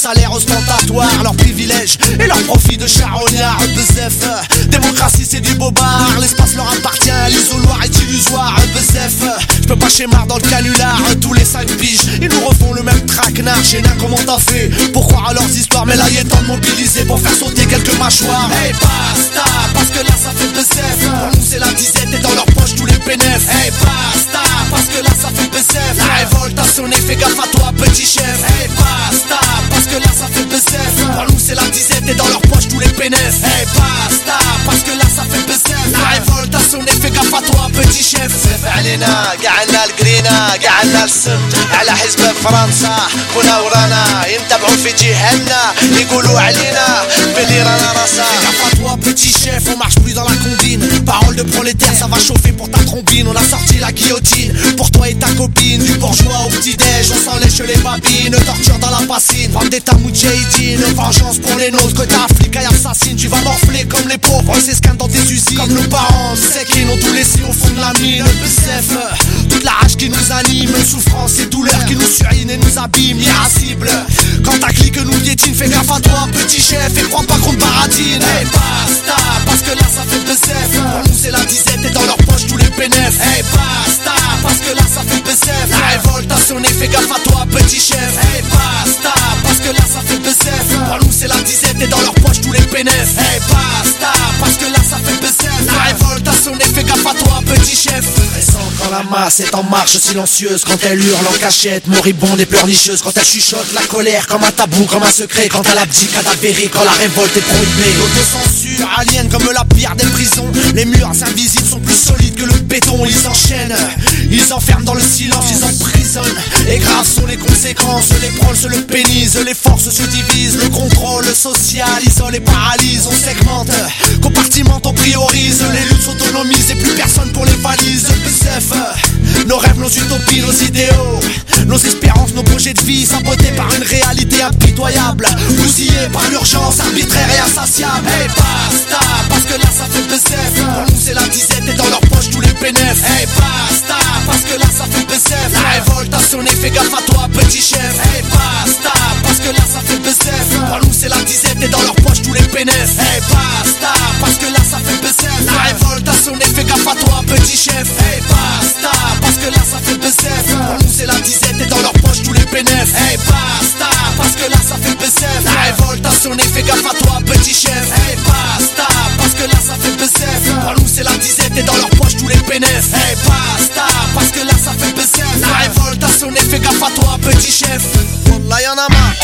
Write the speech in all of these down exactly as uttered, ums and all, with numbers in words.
salaire ostentatoire, leurs privilèges et leurs profits de charognard. Bezef, démocratie c'est du bobard, l'espace leur appartient, l'isoloir est illusoire. Bezef, j'peux pas schémar dans le canular, tous les cinq piges, ils nous refont le même traquenard. Chez nain, comment t'as fait pour croire à leurs histoires? Mais là il est temps de mobiliser pour faire sauter quelques mâchoires. Hey basta, parce que là ça fait Bezef, pour nous c'est la disette et dans leur poche tous les bénéfices. Hey basta, parce que là ça fait Bezef, la révolte a sonné, fais gaffe à toi petit chef. Hey basta, parce que là ça fait Bezef, pour nous c'est la disette et dans leur poche tous les bénéfices. Hey basta, parce que là ça fait Bezef, la révolte a sonné, fais gaffe à toi petit chef. بزاف علينا قعدنا القرينا قعدنا السم على حزب فرنسا كنا ورانا ينتبعوا في جهلنا يقولوا علينا بلي رانا راسا. Fais gaffe à toi petit chef, on marche plus dans la combine. Parole de prolétaire, ça va chauffer pour ta trombine. On a sorti la guillotine pour toi et ta copine. Du bourgeois au petit-déj, on s'enlèche les babines. Torture dans la bassine, vente d'état moudjahidine. Vengeance pour les nôtres que t'as affliqué et assassine. Tu vas morfler comme les pauvres, on s'escanne dans tes usines. Comme nos parents, c'est qu'ils n'ont tout laissé au fond de la mine. Bezef, toute la rage qui nous anime, souffrance et douleur qui nous surine et nous abîme. Irascible, quand ta clique nous piétine, fais gaffe à toi petit chef et crois pas qu'on te baratine. Hey basta, parce que là ça fait Bezef, pour nous c'est la disette et dans leur poche tous les bénéfices. Hey basta, parce que là ça fait Bezef, la révolte a sonné, fais gaffe à toi petit chef. Hey basta, parce que là ça fait Bezef, pour nous c'est la disette et dans leur poche tous les bénéfices. Hey basta, parce que là ça fait Bezef, la révolte a sonné, fais gaffe à toi petit chef. Elle sent quand la masse est en marche silencieuse, quand elle hurle en cachette, moribonde et pleurnicheuse, quand elle chuchote la colère comme un tabou, comme un secret, quand elle abdique cadavérique, quand la révolte est prohibée. L'autocensure aliène comme la pire des prisons, les murs invisibles sont plus solides que le béton. Ils enchaînent, ils enferment dans le silence, ils emprisonnent, et graves sont les conséquences. Les proles se le pénisent, les forces se divisent, le contrôle social isole et paralyse. On segmente, compartimente, on priorise, les luttes s'autonomisent et plus personne pour les valises. Bezef, nos rêves, nos utopies, nos idéaux, nos espérances, nos projets de vie sabotés par une réalité impitoyable, bousillés par l'urgence arbitraire et insatiable. Hey basta, parce que là ça fait Bezef, pour nous c'est la disette et dans leur poche tous les bénéfices. Hey basta, parce que là ça fait Bezef, la révolte a sonné, fais gaffe à toi petit chef. Hey basta, parce que là ça fait Bezef, pour nous c'est la disette et dans leur poche tous les bénéfices. Hey basta, parce que là ça fait Bezef, la révolte a sonné, fais gaffe à toi petit chef. Hey basta, parce que là ça fait Bezef, pour nous c'est la disette et dans leur poche tous les bénéfices. Hey basta, parce que là ça fait Bezef, la révolte a sonné, fais gaffe à toi petit chef. Hey basta, parce que là ça fait Bezef, pour nous c'est la disette et dans leur poche tous les bénéfices. Hey basta, parce que là ça fait Bezef, la révolte a sonné, fais gaffe à toi petit chef. Wallah y'en a marre.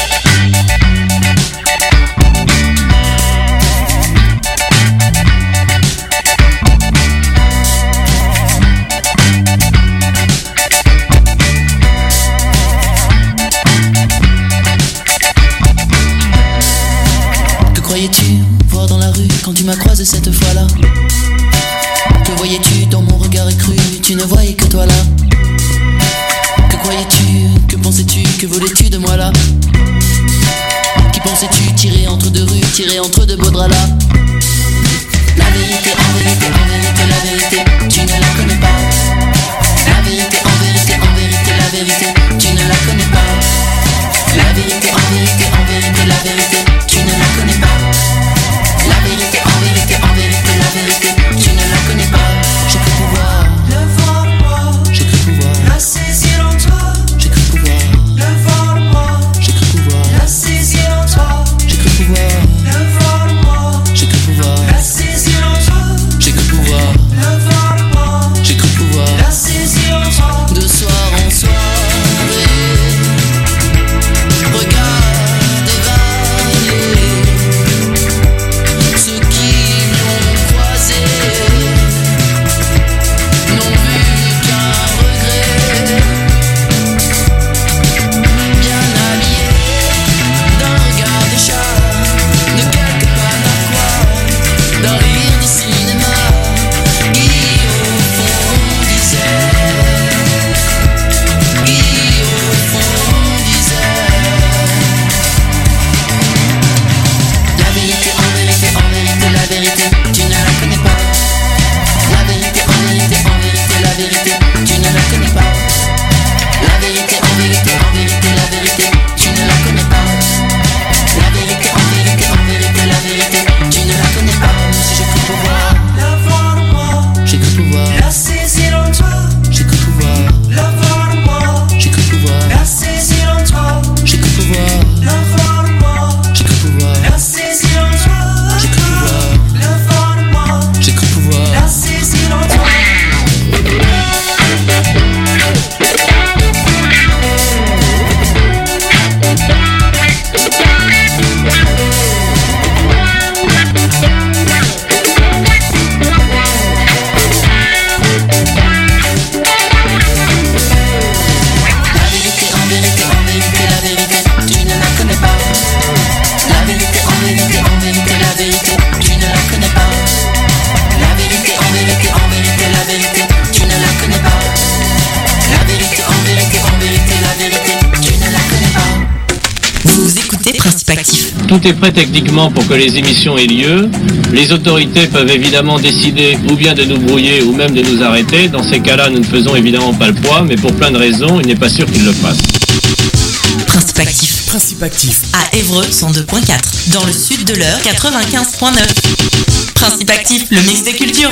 Croyais-tu voir dans la rue quand tu m'as croisé cette fois-là? Que voyais-tu dans mon regard écru? Tu ne voyais que toi là. Que croyais-tu? Que pensais-tu? Que voulais-tu de moi là? Qui pensais-tu tirer entre deux rues, tirer entre deux beaux draps là? La vérité, en vérité, en vérité, la vérité, tu ne la connais pas. La vérité, en vérité, en vérité, la vérité, tu ne la connais pas. La vérité, en vérité, en vérité, la vérité, tu ne la connais pas. La vérité, en vérité, en vérité, la vérité, tu ne la connais pas. J'ai cru pouvoir le voir moi, j'ai cru pouvoir la saisir en toi, j'ai cru pouvoir le voir moi, j'ai Principe actif. Tout est prêt techniquement pour que les émissions aient lieu. Les autorités peuvent évidemment décider ou bien de nous brouiller ou même de nous arrêter. Dans ces cas-là, nous ne faisons évidemment pas le poids, mais pour plein de raisons, il n'est pas sûr qu'ils le fassent. Principe actif. Principe actif. À Évreux cent deux point quatre. Dans le sud de l'Eure quatre-vingt-quinze point neuf. Principe actif, le mix des cultures.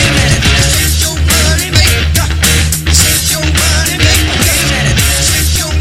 Shake your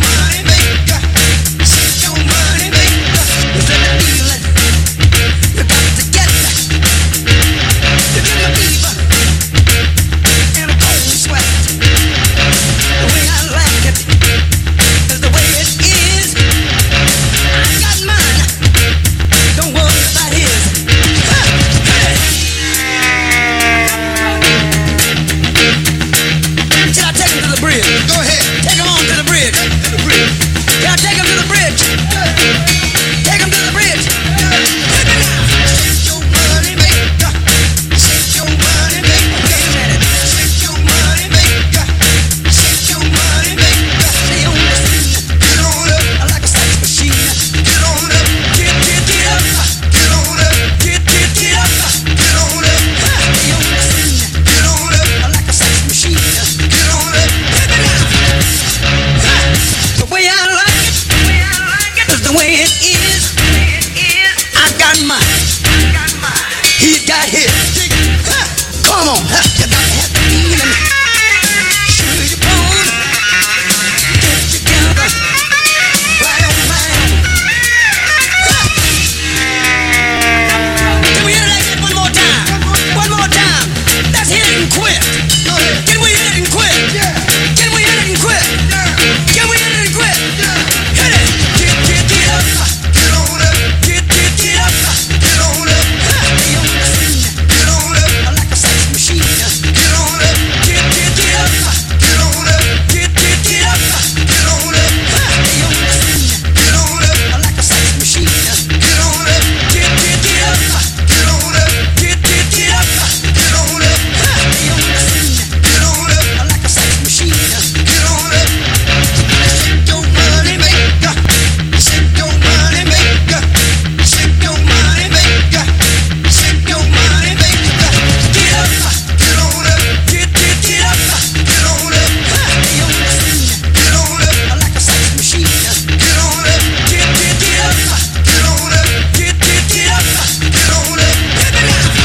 he got hit. Huh. Come on, huh. You got to have the feeling. Sure you born. Get together. Right on time. Huh. Can we hear it like that one more time? One more time. Let's hit it and quit. Can we hit it and quit? Can we hit it and quit? Can we hit it and quit? Hit it. Get, get, get up. Get on up. Get, get, get up. Get on up. Stay on the scene. Get on up. Like a sex machine. Get on up. Get, get, get up. Get on up. Get, get, get up. Get on up. Stay on the scene. Get on up. Like a sex machine. Get on up. Get, get, get up. Get on up. Get, get, get up. Get on up. Stay on the scene. Get on up. Like a sex machine. Get on up. Shake your money maker. Shake your money maker. Shake your money maker. Shake your money maker. Get up. Get on up. Get, get, get up. Get on up. Stay on the scene. Get on up. Like a sex machine. Get on up. Get, get, get up. Get on up. Get, get, get up. Get on up. Hit me now.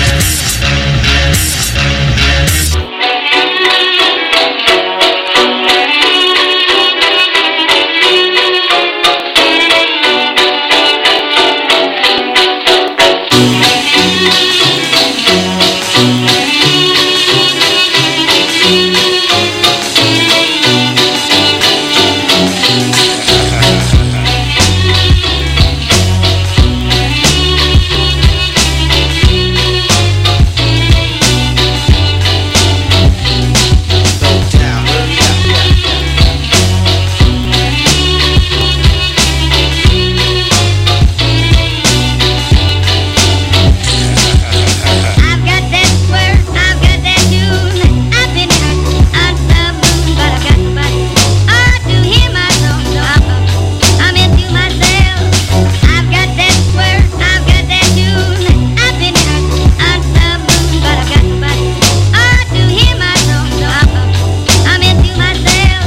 I've got that swear, I've got that tune. I've been hurt on the moon, but I've got nobody. Oh, to hear my song, so I'm, I'm into myself. I've got that swear, I've got that tune. I've been hurt on the moon, but I've got nobody. Oh, to hear my song, so I'm, I'm into myself.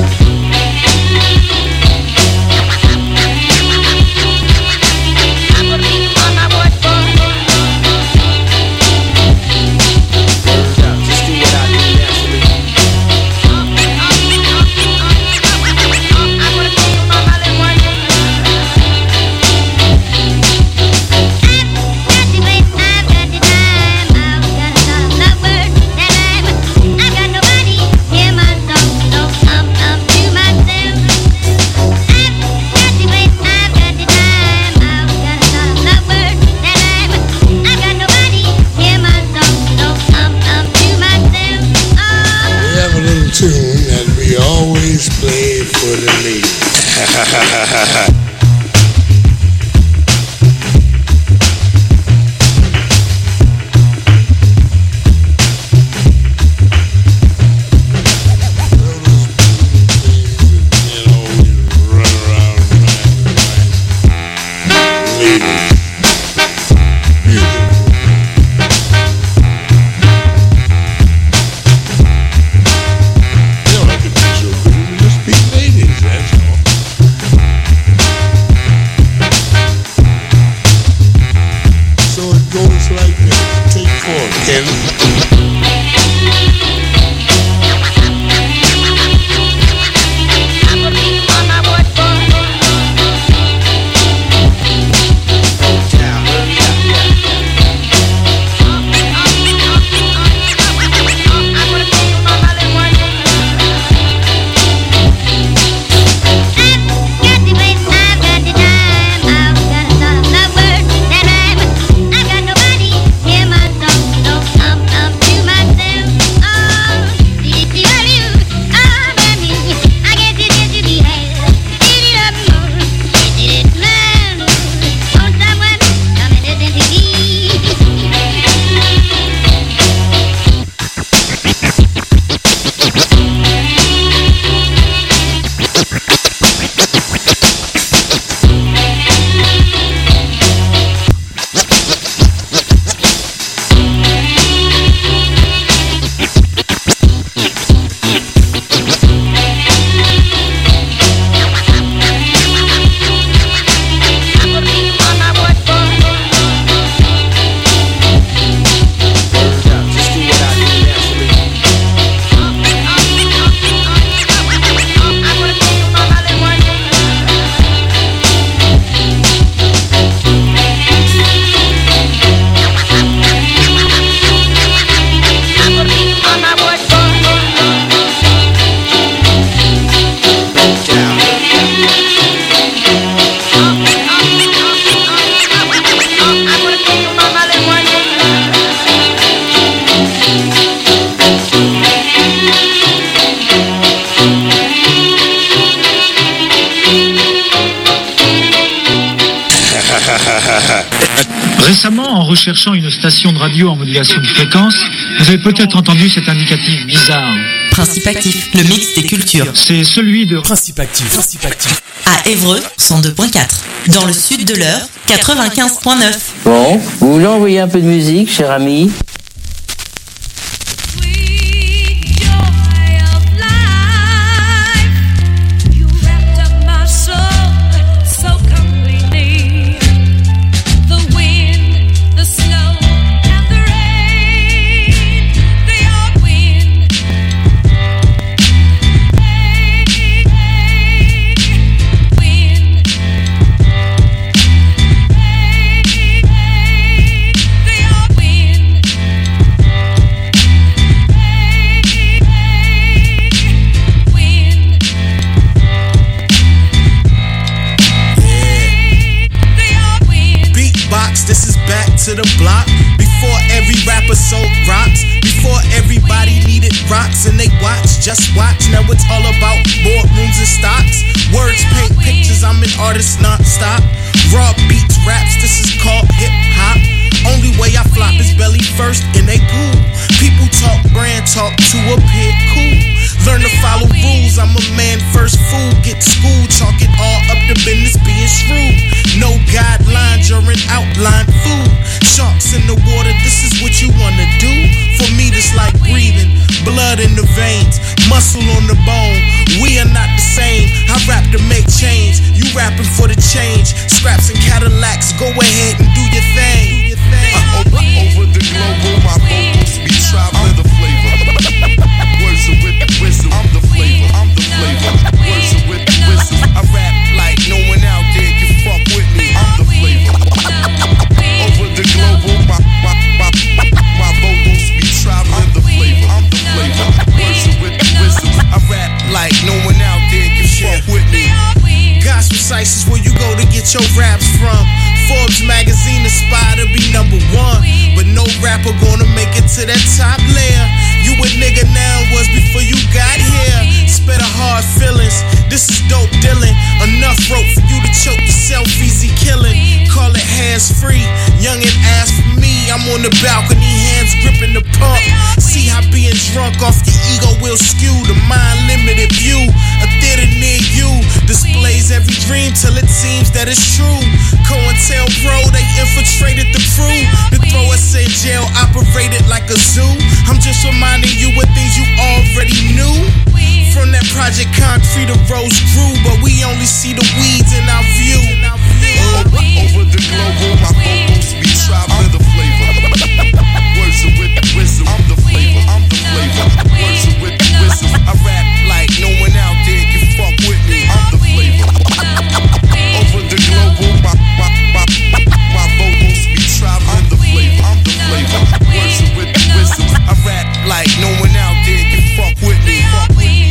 I'm gonna be on my watch for. Just do what I do naturally. We have a little tune that we always play for the ladies. I'm recherchant une station de radio en modulation de fréquence, vous avez peut-être entendu cet indicatif bizarre. Principe Actif, le mix des cultures. C'est celui de Principe Actif, Principe Actif. À Évreux, cent deux point quatre. Dans le sud de l'Eure, quatre-vingt-quinze point neuf. Bon, vous voulez envoyer un peu de musique, cher ami ? To the block before every rapper sold rocks, before everybody needed rocks and they watch, just watch. Now it's all about boardrooms and stocks. Words paint pictures, I'm an artist non-stop. Raw beats, raps, this is called hip hop. Only way I flop is belly first in they pool. People talk brand talk to appear cool. Learn to follow rules, I'm a man first fool. Get school, chalk it all up to business being shrewd. No guidelines, you're an outline fool. Sharks in the water, this is what you wanna do. For me, this like breathing, blood in the veins, muscle on the bone. We are not the same. I rap to make change, you rapping for the change. Scraps and Cadillacs, go ahead and do your thing. Uh, over, over the global, my vocals be traveling the flavor. Words of with wisdom, I'm the flavor, I'm the flavor. Words of with wisdom, I rap like no one out there can fuck with me. I'm the flavor. Over the global, my my my my vocals be traveling the flavor. I'm the flavor. Words of with wisdom, I rap like no one out there can fuck with me. Gospel sites is where you go to get your raps from. Forbes magazine aspire to be number one, but no rapper gonna make it to that top layer. You a nigga now was before you got here. Spit a hard feelings, this is dope dealing. Enough rope for you to choke yourself, easy killing. Call it hands free, young and ass for me. I'm on the balcony, hands gripping the pump. See how being drunk off your ego will skew the mind limited view. A theater near you displays every dream till it seems that it's true. COINTELPRO, they infiltrated the crew to throw us in jail, operated like a zoo. I'm just reminding you of things you already knew. From that Project Concrete, the rose grew, but we only see the weeds in our view. Over, over the global, my vocals be traveling the flavor. Words of with wisdom, I'm the flavor, I'm the flavor. Words of with wisdom, I rap like no one out there can fuck with me. I'm the flavor. Over the global, my my my my vocals be traveling the flavor. I'm the flavor. Words of with wisdom, I rap like no one out there can fuck with me. Fuck with me.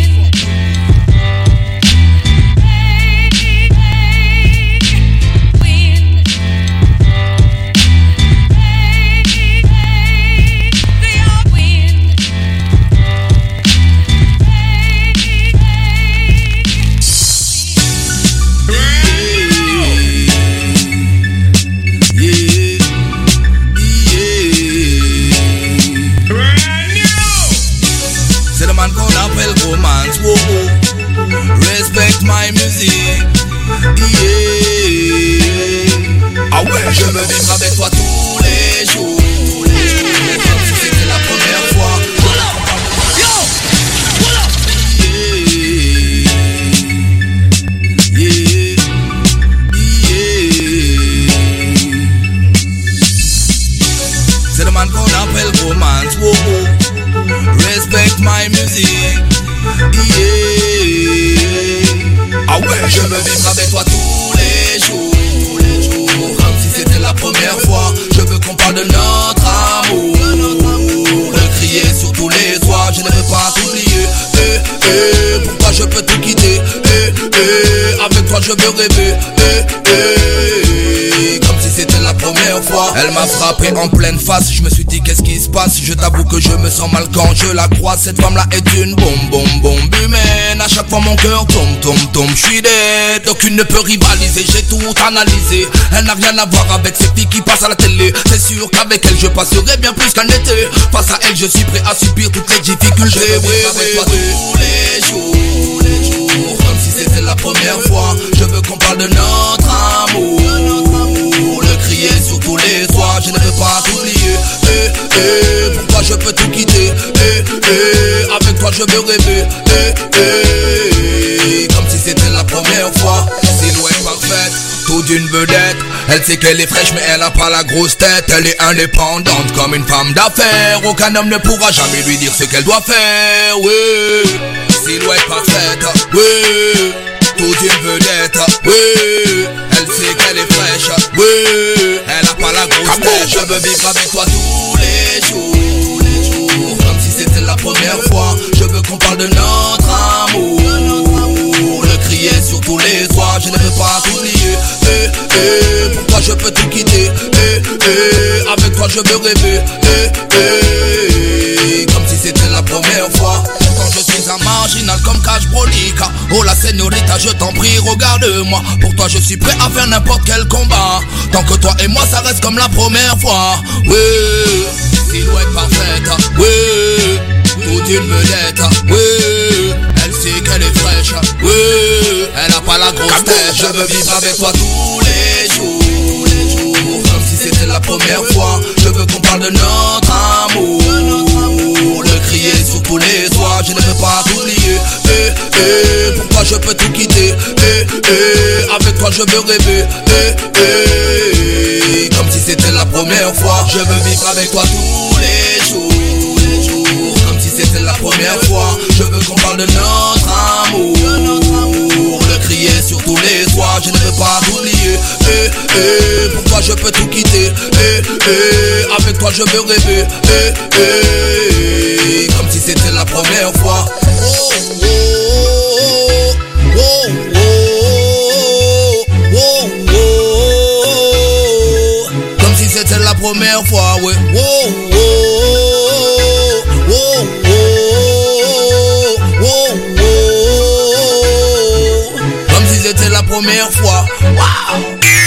Respect my music, yeah. Ah ouais, je veux vivre avec toi tous les jours, tous les jours, comme si c'était la première fois. Yo, voilà. Yeah, yeah, yeah. C'est le man qu'on appelle romance, wow, wow. Respect my music, yeah. Ah ouais, je veux vivre avec toi tous les jours, tous les jours, comme si c'était la première fois. Je veux qu'on parle de notre amour, de crier sur tous les toits. Je ne veux pas t'oublier, eh, eh. Pourquoi je peux te quitter, eh, eh. Avec toi je veux rêver, eh, eh. Comme si c'était la première fois. fois. Elle m'a frappé en pleine face, je me suis dit qu'est-ce qui se passe. Je t'avoue que je me sens mal quand je la croise. Cette femme là est une bombe, bombe, bombe humaine. À chaque fois mon cœur tombe, tombe, tombe, je suis dead. Aucune ne peut rivaliser, j'ai tout analysé. Elle n'a rien à voir avec ces filles qui passent à la télé. C'est sûr qu'avec elle je passerai bien plus qu'un été. Face à elle je suis prêt à subir toutes les difficultés. Je veux vivre avec toi tous les jours, les jours, comme si c'était la première fois. Je veux qu'on parle de notre amour, le crier sur tous les toits. Je ne veux pas t'oublier. Eh, eh, pour toi je peux tout quitter. Eh, eh, avec toi je veux rêver. Eh, eh, comme si c'était la première fois. Silhouette parfaite, tout d'une vedette. Elle sait qu'elle est fraîche mais elle a pas la grosse tête. Elle est indépendante comme une femme d'affaires. Aucun homme ne pourra jamais lui dire ce qu'elle doit faire. Oui, silhouette parfaite. Oui, tout d'une vedette. Oui, elle sait qu'elle est fraîche. Oui, elle a pas la grosse tête. Je veux vivre avec toi tous les jours, les jours, comme si c'était la première fois. Je veux qu'on parle de notre amour, le crier sur tous les toits. Je ne veux pas t'oublier. Eh, eh, pour toi je peux tout quitter. Eh, eh, avec toi je veux rêver. Eh, eh, comme si c'était la première fois. Quand je suis un marginal comme Cash Brolica. Oh la señorita, je t'en prie, regarde-moi. Pour toi je suis prêt à faire n'importe quel combat. Tant que toi et moi ça reste comme la première fois. Oui, silhouette parfaite. Oui, toute une vedette. Oui, elle sait qu'elle est fraîche. Oui, elle a pas la grosse tête. Je veux vivre avec toi tous les jours, les jours, comme si c'était la première fois. Je veux qu'on parle de notre amour, le crier sur tous les toits. Je ne veux pas t'oublier. Eh, eh, pour toi je peux tout quitter. Eh, eh, avec toi je veux rêver. Eh, eh, comme si c'était la première fois. Je veux vivre avec toi tous les jours, les jours, comme si c'était la première fois. Je veux qu'on parle de notre amour, le crier sur tous les toits. Je ne veux pas t'oublier. Eh, eh, pour toi je peux tout quitter. Eh, eh, avec toi je veux rêver. Eh, eh, comme si c'était la première fois. Oh, oh, oh, oh, oh, oh, oh. Comme si c'était la première fois, ouais. Oh, oh, oh, oh, oh, oh, oh. Comme si c'était la première fois. Wow.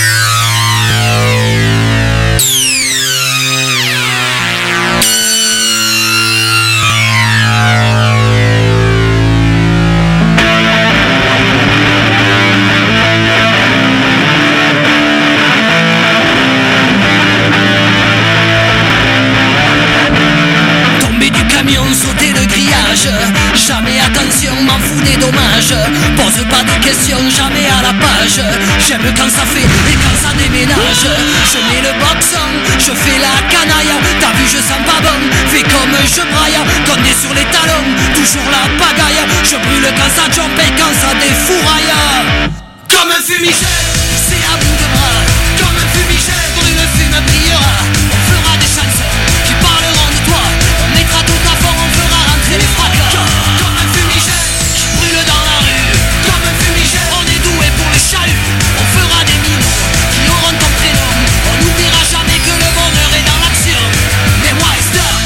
Sauter le grillage, jamais attention, m'en fous des dommages. Pose pas de questions, jamais à la page. J'aime quand ça fait et quand ça déménage. Je mets le boxon, je fais la canaille. T'as vu je sens pas bon, fais comme je braille. Condé sur les talons, toujours la pagaille. Je brûle quand ça jump et quand ça défouraille. Comme un fumigène, c'est à bout de bras. Comme un fumigène, brûle, fume, brillera. On fera des chansons qui parleront de toi. On mettra tout à fond, on fera rentrer les fracas. Comme un fumigène, qui brûle dans la rue. Comme un fumigène, on est doué pour le chahut. On fera des minots qui auront ton prénom. On n'oubliera jamais que le bonheur est dans l'action. Mais moi, stop.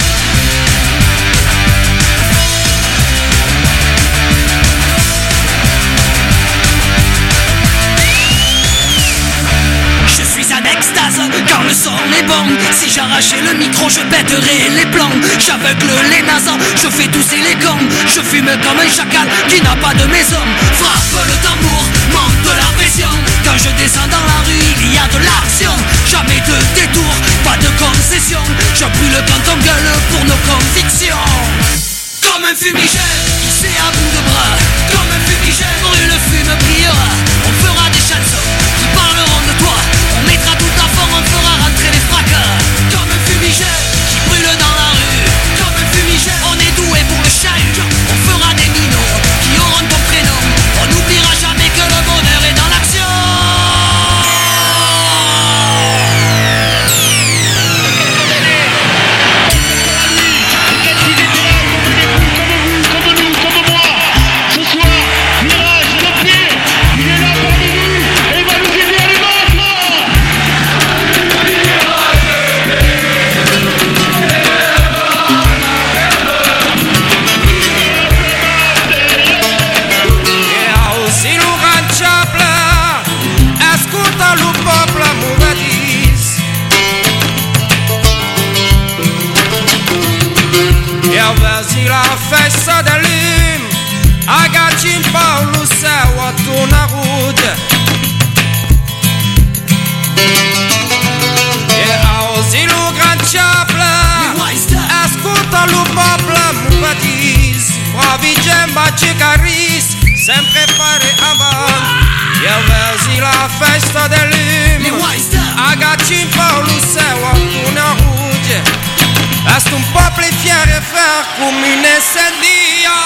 Je suis un extase quand le son est bon. Si j'arrachais le micro je pèterais les plombs. J'aveugle les nasans, je fais tousser les gants. Je fume comme un chacal qui n'a pas de maison. Frappe le tambour, monte de la pression. Quand je descends dans la rue il y a de l'action. Jamais de détour, pas de concession. Je brûle quand on gueule pour nos convictions. Comme un fumigène, c'est à bout de bras. Comme un fumigène, brûle, fume, brillera. On fera des chansons qui parleront de toi. On mettra tout à fond, on fera rentrer les fracas. Comme un fumigène qui brûle dans la rue. Comme un fumigène, on est doué pour le chahut. On fera des minots qui auront ton prénom. On n'oubliera jamais que le bonheur est dans l'action. Comme nous, comme moi, ce soir. festa de lim Agacim Paulo céu a tu na rude E auzi lu gran ceaplă Ascultă-lu poplă mu patis Provigem baci caris Sempre pare avant Eu verzi la festa de lim Agacim Paulo céu a tu na rude Est un peuple fier et frère comme une incendia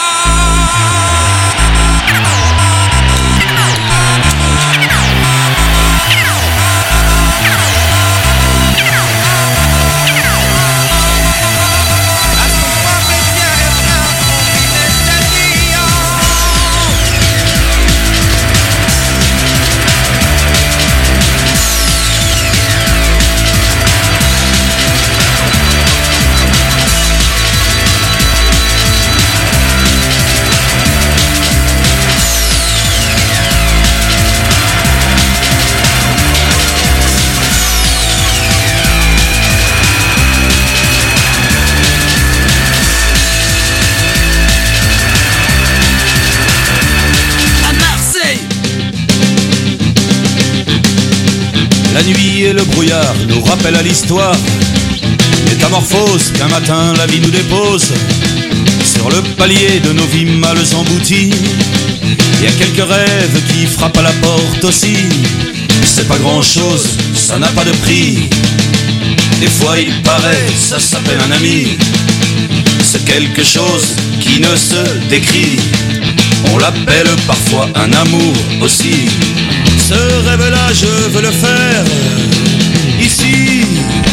La nuit et le brouillard nous rappellent à l'histoire Métamorphose qu'un matin la vie nous dépose Sur le palier de nos vies mal englouties Il y a quelques rêves qui frappent à la porte aussi C'est pas grand chose, ça n'a pas de prix Des fois il paraît, ça s'appelle un ami C'est quelque chose qui ne se décrit On l'appelle parfois un amour aussi Ce rêve-là, je veux le faire ici.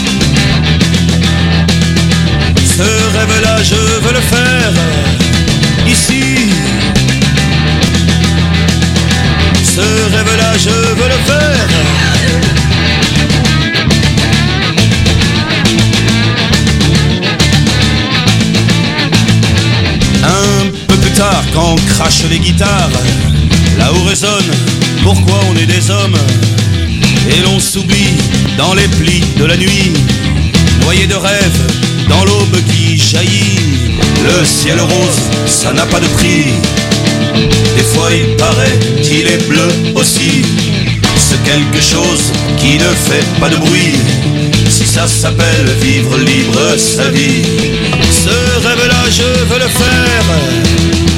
Ce rêve-là, je veux le faire ici. Ce rêve-là, je veux le faire. Un peu plus tard, quand crachent les guitares, là où résonne pourquoi on est des hommes Et l'on s'oublie dans les plis de la nuit Noyé de rêves dans l'aube qui jaillit Le ciel rose, ça n'a pas de prix Des fois il paraît qu'il est bleu aussi C'est quelque chose qui ne fait pas de bruit Si ça s'appelle vivre libre sa vie Ce rêve-là je veux le faire